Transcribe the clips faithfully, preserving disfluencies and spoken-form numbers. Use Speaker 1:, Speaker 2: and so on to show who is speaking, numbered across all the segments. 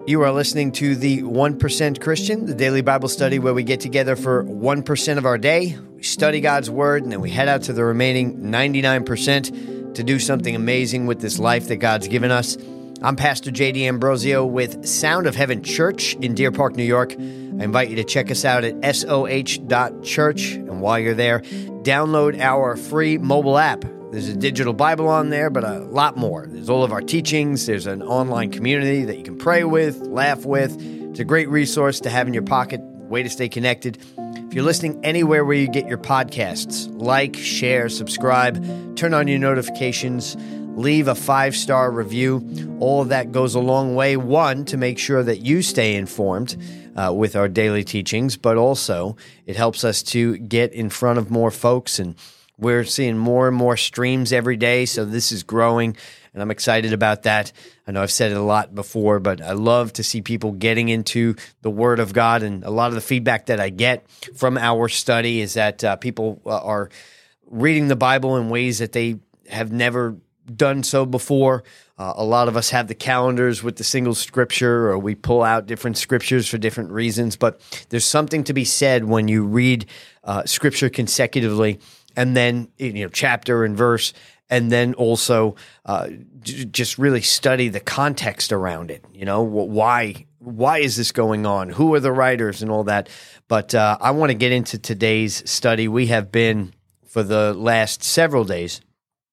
Speaker 1: You are listening to the one percent Christian, the daily Bible study where we get together for one percent of our day, we study God's Word, and then we head out to the remaining ninety-nine percent to do something amazing with this life that God's given us. I'm Pastor J D Ambrosio with Sound of Heaven Church in Deer Park, New York. I invite you to check us out at S O H dot church, and while you're there, download our free mobile app. There's a digital Bible on there, but a lot more. There's all of our teachings. There's an online community that you can pray with, laugh with. It's a great resource to have in your pocket, way to stay connected. If you're listening anywhere where you get your podcasts, like, share, subscribe, turn on your notifications, leave a five-star review. All of that goes a long way, one, to make sure that you stay informed uh, with our daily teachings, but also it helps us to get in front of more folks, and we're seeing more and more streams every day, so this is growing, and I'm excited about that. I know I've said it a lot before, but I love to see people getting into the Word of God, and a lot of the feedback that I get from our study is that uh, people uh, are reading the Bible in ways that they have never done so before. Uh, a lot of us have the calendars with the single scripture, or we pull out different scriptures for different reasons, but there's something to be said when you read uh, scripture consecutively, and then, you know, chapter and verse, and then also uh, j- just really study the context around it. You know, why why is this going on? Who are the writers and all that? But uh, I want to get into today's study. We have been, for the last several days,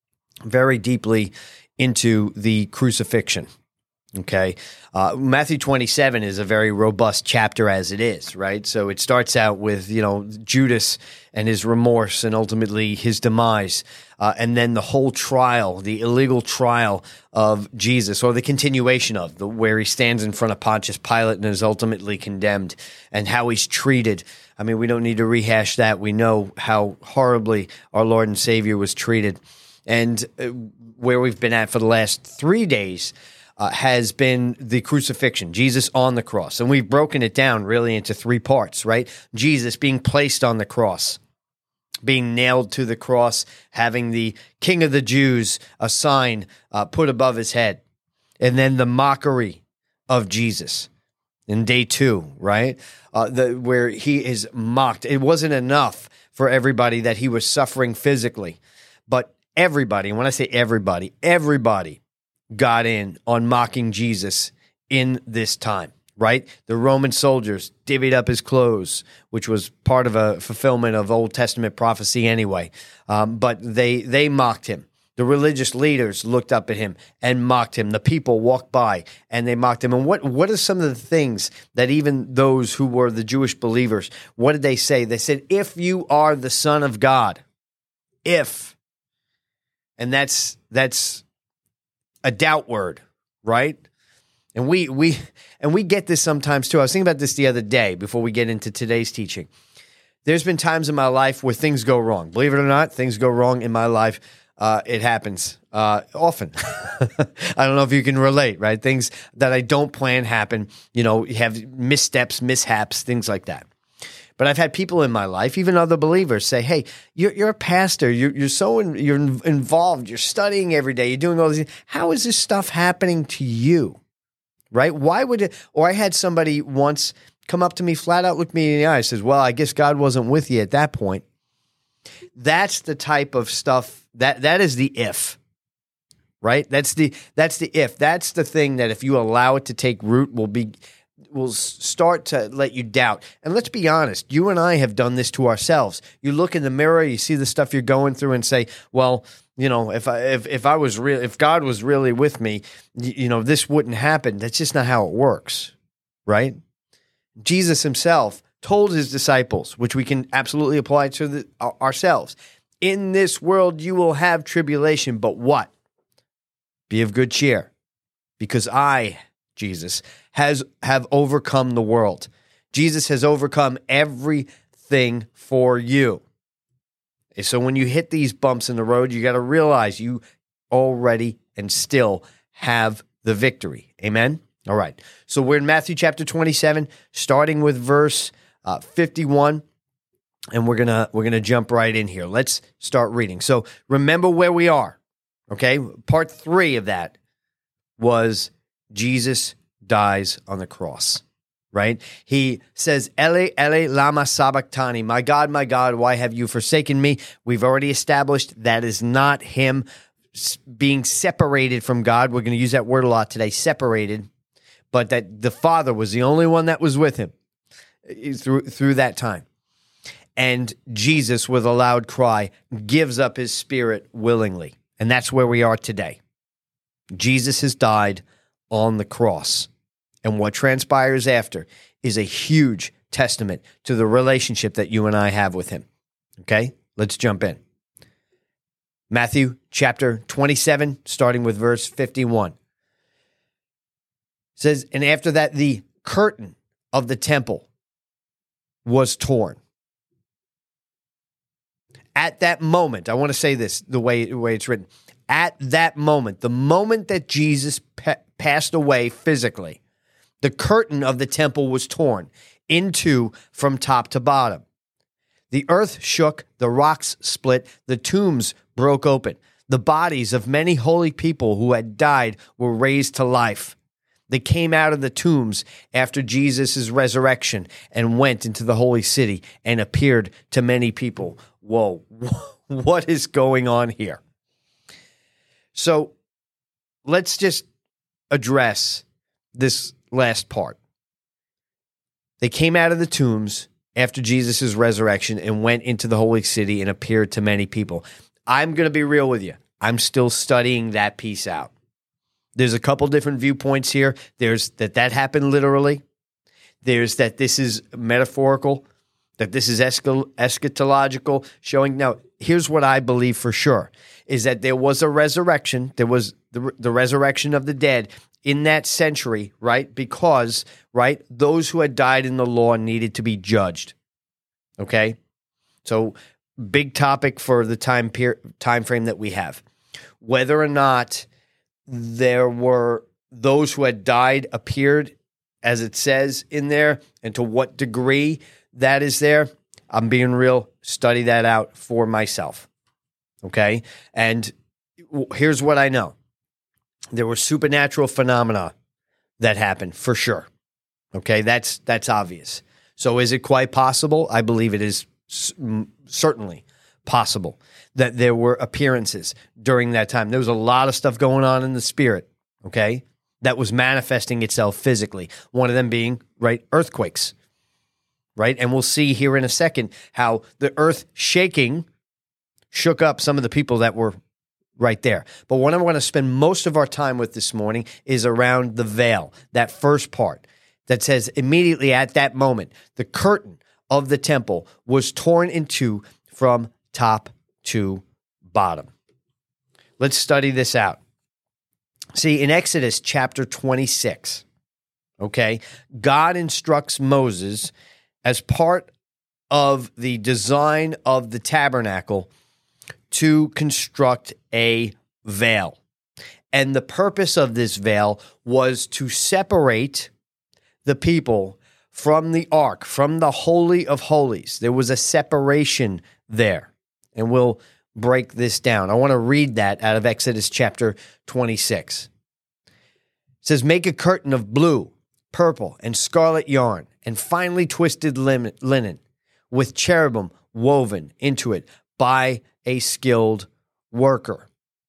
Speaker 1: very deeply into the crucifixion. Okay, uh, Matthew twenty-seven is a very robust chapter as it is, right? So it starts out with, you know, Judas and his remorse and ultimately his demise, uh, and then the whole trial, the illegal trial of Jesus, or the continuation of the where he stands in front of Pontius Pilate and is ultimately condemned, and how he's treated. I mean, we don't need to rehash that. We know how horribly our Lord and Savior was treated, and uh, where we've been at for the last three days. Uh, has been the crucifixion, Jesus on the cross. And we've broken it down really into three parts, right? Jesus being placed on the cross, being nailed to the cross, having the King of the Jews, a sign uh, put above his head, and then the mockery of Jesus in day two, right? Uh, the, where he is mocked. It wasn't enough for everybody that he was suffering physically, but everybody, and when I say everybody, everybody, got in on mocking Jesus in this time, right? The Roman soldiers divvied up his clothes, which was part of a fulfillment of Old Testament prophecy anyway. Um, but they they mocked him. The religious leaders looked up at him and mocked him. The people walked by and they mocked him. And what what are some of the things that even those who were the Jewish believers, what did they say? They said, if you are the Son of God, if. And that's that's a doubt word, right? And we we and we get this sometimes too. I was thinking about this the other day before we get into today's teaching. There's been times in my life where things go wrong. Believe it or not, things go wrong in my life. Uh, it happens uh, often. I don't know if you can relate, right? Things that I don't plan happen. You know, you have missteps, mishaps, things like that. But I've had people in my life, even other believers, say, "Hey, you're, you're a pastor. You're, you're so in, you're involved. You're studying every day. You're doing all these things. How is this stuff happening to you, right? Why would it?" Or I had somebody once come up to me, flat out, look me in the eye, says, "Well, I guess God wasn't with you at that point." That's the type of stuff that that is the if, right? That's the that's the if. That's the thing that if you allow it to take root, will be. will start to let you doubt. And let's be honest, you and I have done this to ourselves. You look in the mirror, you see the stuff you're going through and say, well, you know, if I if, if I was real, if God was really with me, you, you know, this wouldn't happen. That's just not how it works, right? Jesus himself told his disciples, which we can absolutely apply to the, ourselves, in this world you will have tribulation, but what? Be of good cheer, because I, Jesus, has have overcome the world. Jesus has overcome everything for you. So when you hit these bumps in the road, you got to realize you already and still have the victory. Amen? All right. So we're in Matthew chapter twenty-seven, starting with verse uh, fifty-one, and we're gonna we're gonna jump right in here. Let's start reading. So remember where we are. Okay, part three of that was Jesus dies on the cross, right? He says, Ele, Ele, lama sabachthani, my God, my God, why have you forsaken me? We've already established that is not him being separated from God. We're going to use that word a lot today, separated, but that the Father was the only one that was with him through, through that time. And Jesus, with a loud cry, gives up his spirit willingly. And that's where we are today. Jesus has died on the cross. And what transpires after is a huge testament to the relationship that you and I have with him. Okay? Let's jump in. Matthew chapter twenty-seven, starting with verse fifty-one. It says, and after that, the curtain of the temple was torn. At that moment, I want to say this the way, the way it's written. At that moment, the moment that Jesus pa- passed away physically, the curtain of the temple was torn in two from top to bottom. The earth shook, the rocks split, the tombs broke open. The bodies of many holy people who had died were raised to life. They came out of the tombs after Jesus' resurrection and went into the holy city and appeared to many people. Whoa, what is going on here? So let's just address this last part. They came out of the tombs after Jesus' resurrection and went into the holy city and appeared to many people. I'm going to be real with you. I'm still studying that piece out. There's a couple different viewpoints here. There's that that happened literally. There's that this is metaphorical, that this is eschatological, showing. Now, here's what I believe for sure, is that there was a resurrection. There was the, the resurrection of the dead in that century, right? Because, right, those who had died in the law needed to be judged. Okay? So, big topic for the time per- time frame that we have. Whether or not there were those who had died appeared, as it says in there, and to what degree that is there, I'm being real, study that out for myself. Okay? And here's what I know. There were supernatural phenomena that happened, for sure. Okay? That's that's obvious. So is it quite possible? I believe it is certainly possible that there were appearances during that time. There was a lot of stuff going on in the spirit, okay, that was manifesting itself physically. One of them being, right, earthquakes, right? And we'll see here in a second how the earth shaking shook up some of the people that were right there. But what I'm going to spend most of our time with this morning is around the veil, that first part that says immediately at that moment, the curtain of the temple was torn in two from top to bottom. Let's study this out. See, in Exodus chapter twenty-six, okay, God instructs Moses as part of the design of the tabernacle to construct a veil. And the purpose of this veil was to separate the people from the ark, from the Holy of Holies. There was a separation there. And we'll break this down. I want to read that out of Exodus chapter twenty-six. It says, make a curtain of blue, purple, and scarlet yarn, and finely twisted linen, with cherubim woven into it by a skilled worker.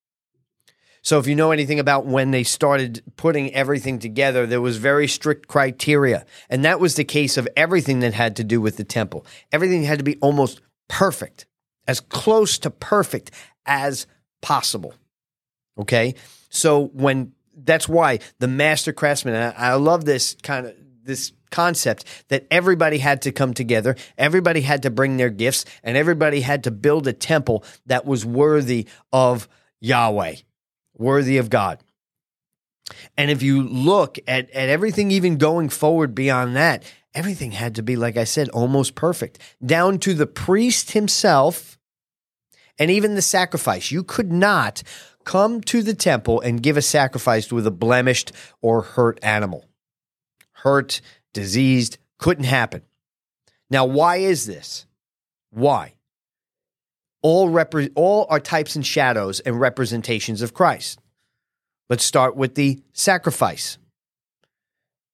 Speaker 1: So if you know anything about when they started putting everything together, there was very strict criteria. And that was the case of everything that had to do with the temple. Everything had to be almost perfect, as close to perfect as possible. Okay? So when that's why the master craftsman, and I, I love this kind of this concept that everybody had to come together, everybody had to bring their gifts, and everybody had to build a temple that was worthy of Yahweh, worthy of God. And if you look at, at everything even going forward beyond that, everything had to be, like I said, almost perfect, down to the priest himself and even the sacrifice. You could not come to the temple and give a sacrifice with a blemished or hurt animal. Hurt, diseased, couldn't happen. Now, why is this? Why? All, repre- all are types and shadows and representations of Christ. Let's start with the sacrifice.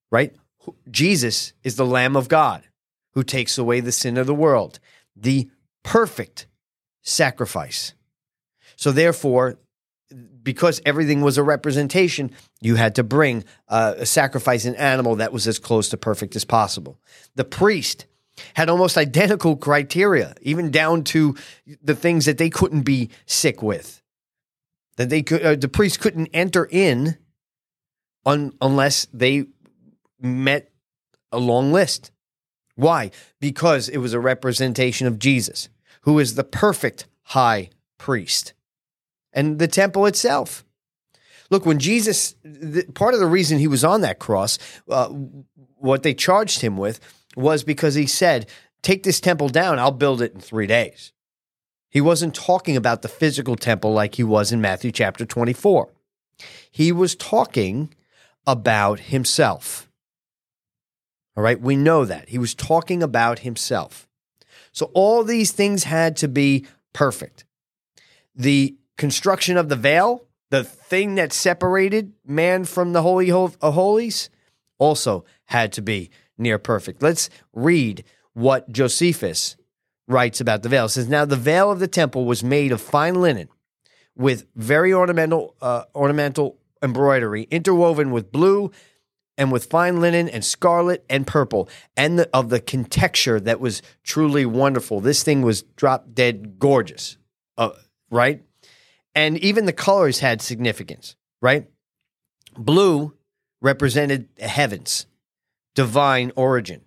Speaker 1: right? Jesus is the Lamb of God who takes away the sin of the world, the perfect sacrifice. So therefore, because everything was a representation, you had to bring uh, a sacrifice, an animal that was as close to perfect as possible. The priest had almost identical criteria, even down to the things that they couldn't be sick with. That they could, uh, the priest couldn't enter in un, unless they met a long list. Why? Because it was a representation of Jesus, who is the perfect high priest. And the temple itself. Look, when Jesus, the, part of the reason he was on that cross, uh, what they charged him with was because he said, take this temple down, I'll build it in three days. He wasn't talking about the physical temple like he was in Matthew chapter twenty-four. He was talking about himself. All right, we know that. He was talking about himself. So all these things had to be perfect. The construction of the veil, the thing that separated man from the Holy of Holies, also had to be near perfect. Let's read what Josephus writes about the veil. It says, now the veil of the temple was made of fine linen with very ornamental, uh, ornamental embroidery, interwoven with blue and with fine linen and scarlet and purple, and the, of the contexture that was truly wonderful. This thing was drop dead gorgeous, uh, right? And even the colors had significance, right? Blue represented the heavens, divine origin.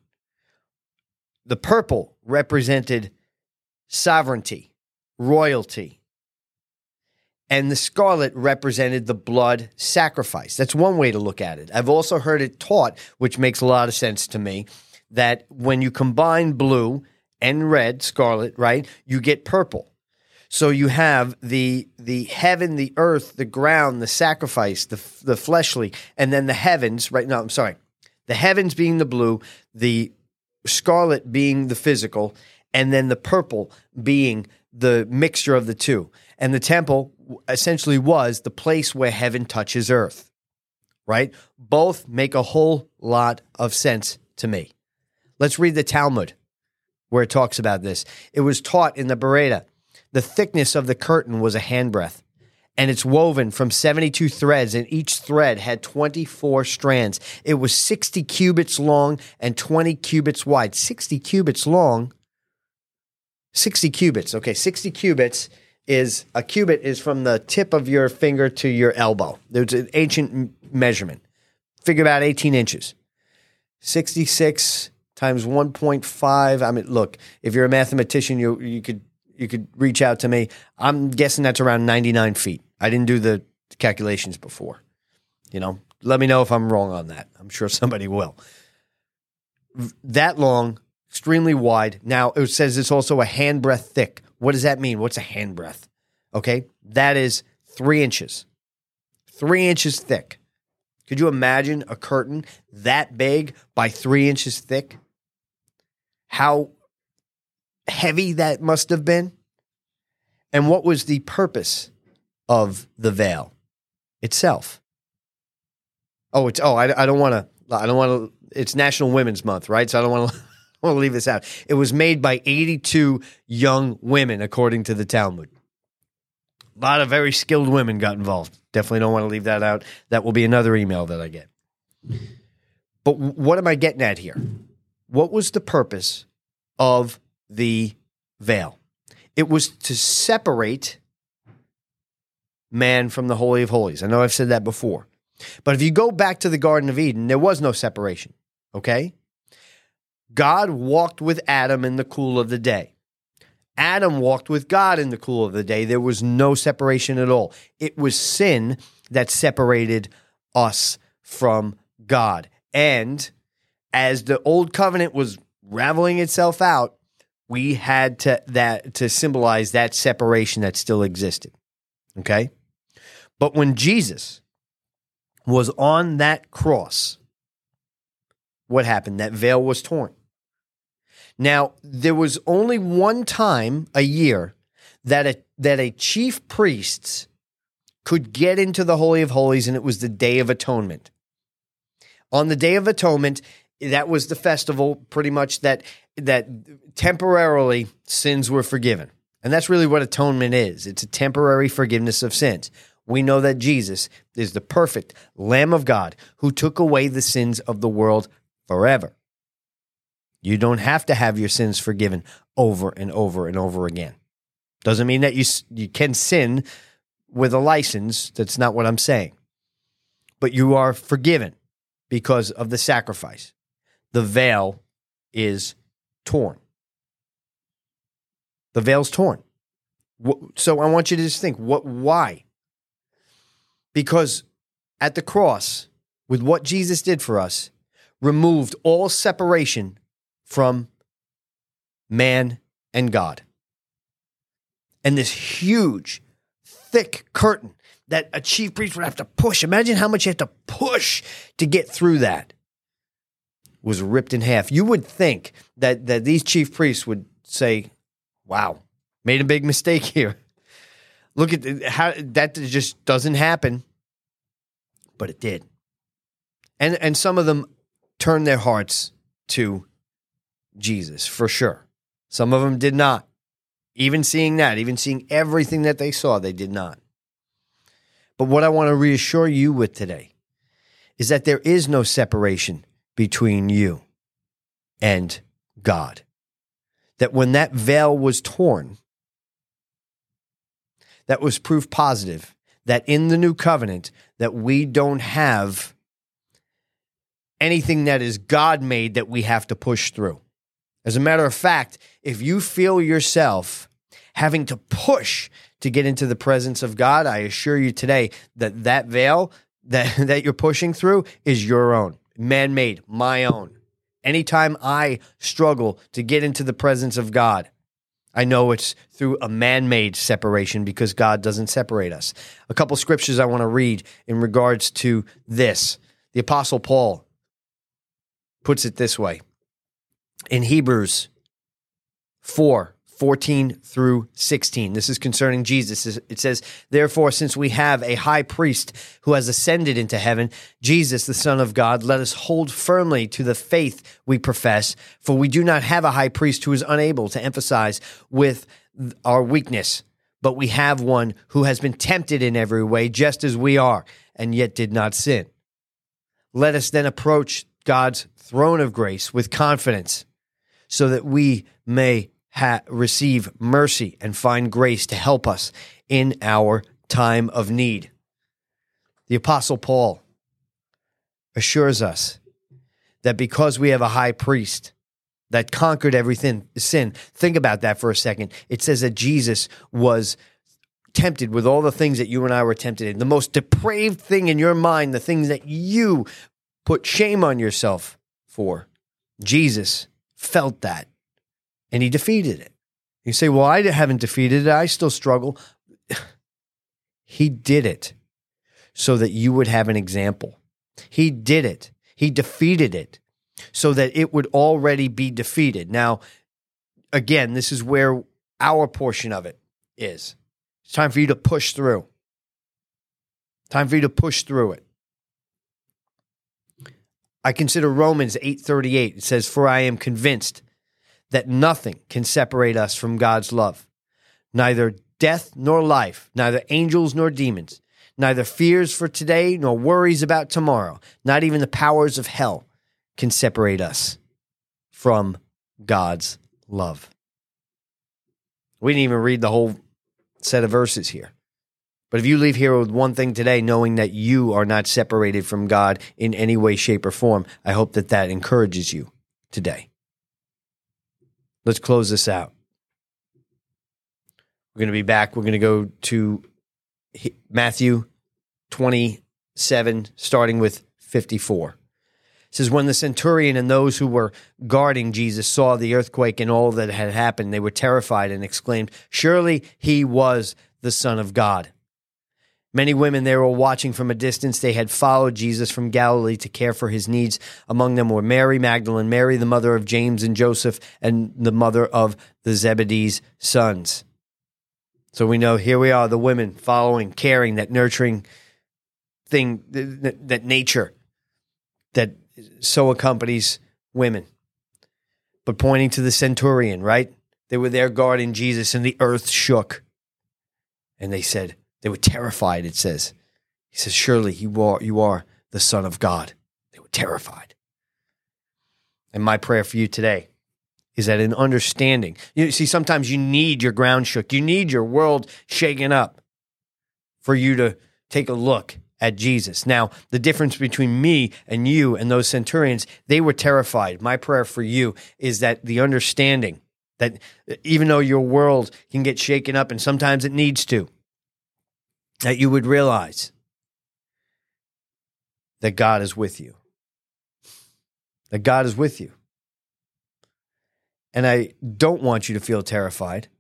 Speaker 1: The purple represented sovereignty, royalty. And the scarlet represented the blood sacrifice. That's one way to look at it. I've also heard it taught, which makes a lot of sense to me, that when you combine blue and red, scarlet, right, you get purple. So you have the the heaven, the earth, the ground, the sacrifice, the the fleshly, and then the heavens, right? No, I'm sorry. The heavens being the blue, the scarlet being the physical, and then the purple being the mixture of the two. And the temple essentially was the place where heaven touches earth, right? Both make a whole lot of sense to me. Let's read the Talmud where it talks about this. It was taught in the Bereda. The thickness of the curtain was a handbreadth, and it's woven from seventy-two threads, and each thread had twenty-four strands. It was sixty cubits long and twenty cubits wide. sixty cubits long, sixty cubits. Okay, sixty cubits is, a cubit is from the tip of your finger to your elbow. There's an ancient measurement. Figure about eighteen inches. sixty-six times one point five. I mean, look, if you're a mathematician, you you could you could reach out to me. I'm guessing that's around ninety-nine feet. I didn't do the calculations before. You know, let me know if I'm wrong on that. I'm sure somebody will. That long, extremely wide. Now, it says it's also a handbreadth thick. What does that mean? What's a handbreadth? Okay, that is three inches. Three inches thick. Could you imagine a curtain that big by three inches thick? How heavy that must have been? And what was the purpose of the veil itself? Oh, it's oh, I, I don't want to. I don't want to. It's National Women's Month, right? So I don't want to. I want to leave this out. It was made by eighty-two young women, according to the Talmud. A lot of very skilled women got involved. Definitely don't want to leave that out. That will be another email that I get. But what am I getting at here? What was the purpose of the veil? It was to separate man from the Holy of Holies. I know I've said that before. But if you go back to the Garden of Eden, there was no separation, okay? God walked with Adam in the cool of the day. Adam walked with God in the cool of the day. There was no separation at all. It was sin that separated us from God. And as the old covenant was raveling itself out, we had to that to symbolize that separation that still existed. Okay? But when Jesus was on that cross, what happened? That veil was torn. Now, there was only one time a year that a, that a chief priest could get into the Holy of Holies, and it was the Day of Atonement. On the Day of Atonement, that was the festival pretty much that that temporarily sins were forgiven. And that's really what atonement is. It's a temporary forgiveness of sins. We know that Jesus is the perfect Lamb of God who took away the sins of the world forever. You don't have to have your sins forgiven over and over and over again. Doesn't mean that you you can sin with a license. That's not what I'm saying. But you are forgiven because of the sacrifice. The veil is torn. The veil's torn. So I want you to just think, what? Why? Because at the cross, with what Jesus did for us, removed all separation from man and God. And this huge, thick curtain that a chief priest would have to push. Imagine how much you have to push to get through that. Was ripped in half. You would think that, that these chief priests would say, wow, made a big mistake here. Look at the, how that just doesn't happen. But it did. And and some of them turned their hearts to Jesus, for sure. Some of them did not. Even seeing that, even seeing everything that they saw, they did not. But what I want to reassure you with today is that there is no separation between you and God. That when that veil was torn, that was proof positive that in the new covenant that we don't have anything that is God-made that we have to push through. As a matter of fact, if you feel yourself having to push to get into the presence of God, I assure you today that that veil that, that you're pushing through is your own, man-made, my own. Anytime I struggle to get into the presence of God, I know it's through a man-made separation because God doesn't separate us. A couple scriptures I want to read in regards to this. The Apostle Paul puts it this way. In Hebrews four, fourteen through sixteen, this is concerning Jesus. It says, therefore, since we have a high priest who has ascended into heaven, Jesus, the Son of God, let us hold firmly to the faith we profess, for we do not have a high priest who is unable to emphasize with our weakness, but we have one who has been tempted in every way, just as we are, and yet did not sin. Let us then approach God's throne of grace with confidence, so that we may ha- receive mercy and find grace to help us in our time of need. The Apostle Paul assures us that because we have a high priest that conquered everything, sin, think about that for a second. It says that Jesus was tempted with all the things that you and I were tempted in. The most depraved thing in your mind, the things that you put shame on yourself for. Jesus felt that, and he defeated it. You say, well, I haven't defeated it. I still struggle. He did it so that you would have an example. He did it. He defeated it so that it would already be defeated. Now, again, this is where our portion of it is. It's time for you to push through. Time for you to push through it. I consider Romans eight thirty-eight. It says, for I am convinced that nothing can separate us from God's love. Neither death nor life, neither angels nor demons, neither fears for today nor worries about tomorrow, not even the powers of hell can separate us from God's love. We didn't even read the whole set of verses here. But if you leave here with one thing today, knowing that you are not separated from God in any way, shape, or form, I hope that that encourages you today. Let's close this out. We're going to be back. We're going to go to Matthew twenty-seven, starting with fifty-four. It says, when the centurion and those who were guarding Jesus saw the earthquake and all that had happened, they were terrified and exclaimed, surely he was the Son of God. Many women there were watching from a distance. They had followed Jesus from Galilee to care for his needs. Among them were Mary Magdalene, Mary the mother of James and Joseph, and the mother of the Zebedee's sons. So we know here we are, the women following, caring, that nurturing thing, that nature. that so accompanies women. But pointing to the centurion, right? They were there guarding Jesus, and the earth shook. And they said, they were terrified, it says. He says, surely you are, you are the Son of God. They were terrified. And my prayer for you today is that in understanding, you see, sometimes you need your ground shook. You need your world shaken up for you to take a look at Jesus. Now, the difference between me and you and those centurions, they were terrified. My prayer for you is that the understanding that even though your world can get shaken up, and sometimes it needs to, that you would realize that God is with you. That God is with you. And I don't want you to feel terrified.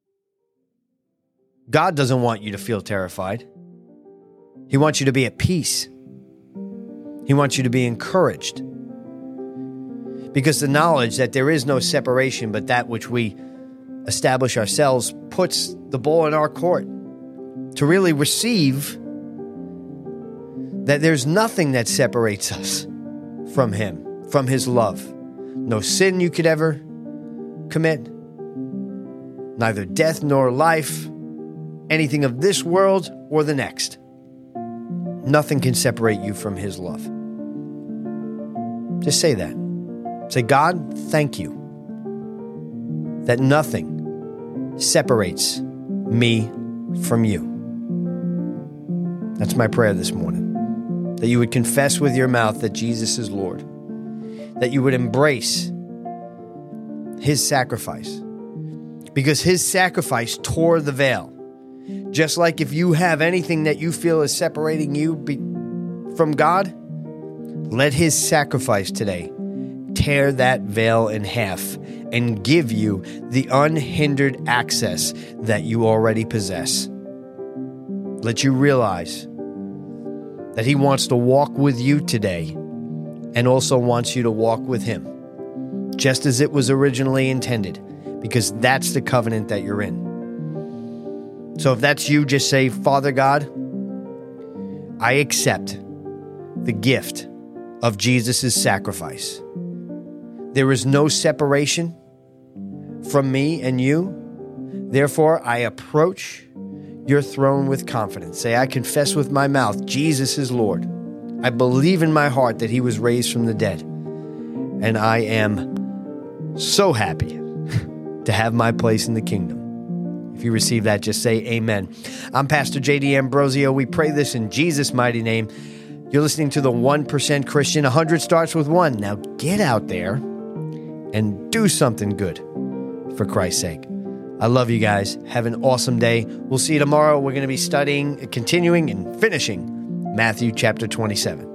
Speaker 1: God doesn't want you to feel terrified. He wants you to be at peace. He wants you to be encouraged. Because the knowledge that there is no separation but that which we establish ourselves puts the ball in our court to really receive that there's nothing that separates us from Him, from His love. No sin you could ever commit, neither death nor life, anything of this world or the next. Nothing can separate you from His love. Just say that. Say, God, thank you that nothing separates me from you. That's my prayer this morning. That you would confess with your mouth that Jesus is Lord. That you would embrace His sacrifice. Because His sacrifice tore the veil. Just like if you have anything that you feel is separating you be- from God, let His sacrifice today tear that veil in half and give you the unhindered access that you already possess. Let you realize that He wants to walk with you today and also wants you to walk with Him, just as it was originally intended, because that's the covenant that you're in. So if that's you, just say, Father God, I accept the gift of Jesus' sacrifice. There is no separation from me and you. Therefore, I approach your throne with confidence. Say, I confess with my mouth, Jesus is Lord. I believe in my heart that He was raised from the dead. And I am so happy to have my place in the kingdom. If you receive that, just say amen. I'm Pastor J D Ambrosio. We pray this in Jesus' mighty name. You're listening to the one percent Christian. one hundred starts with one. Now get out there and do something good for Christ's sake. I love you guys. Have an awesome day. We'll see you tomorrow. We're going to be studying, continuing, and finishing Matthew chapter twenty-seven.